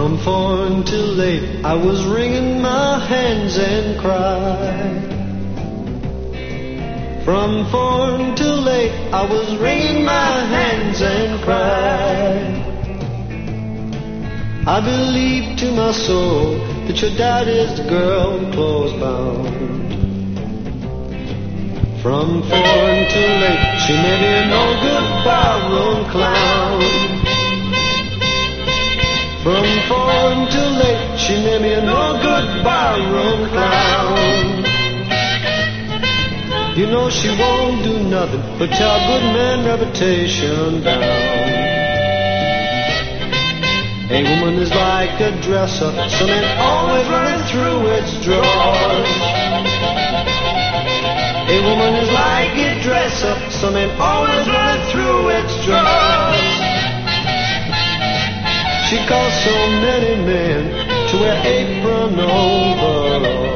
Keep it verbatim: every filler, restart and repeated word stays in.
From four until late, I was wringing my hands and cried. From four until late, I was wringing my hands and cried. I believed to my soul that your dad is the girl clothes bound. From four until late, she made me a no-good barroom clown. From four until late, she made me a no-good barroom clown. You know she won't do nothing but tear a good man reputation down. A woman is like a dresser, something always running through its drawers. A woman is like a dresser, something always running through its drawers. She caused so many men to wear apron overalls.